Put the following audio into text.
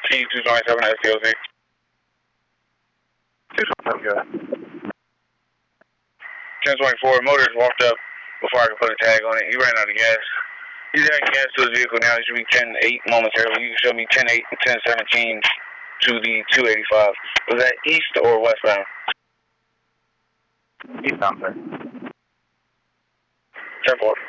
T227 STOC. 227, good. 1024, motorist walked up before I could put a tag on it. He ran out of gas. He's adding gas to his vehicle now. It should be 10-8 momentarily. You can show me 10-8 and 10-17 to the 285. Was that east or westbound? Eastbound, sir. 10-4.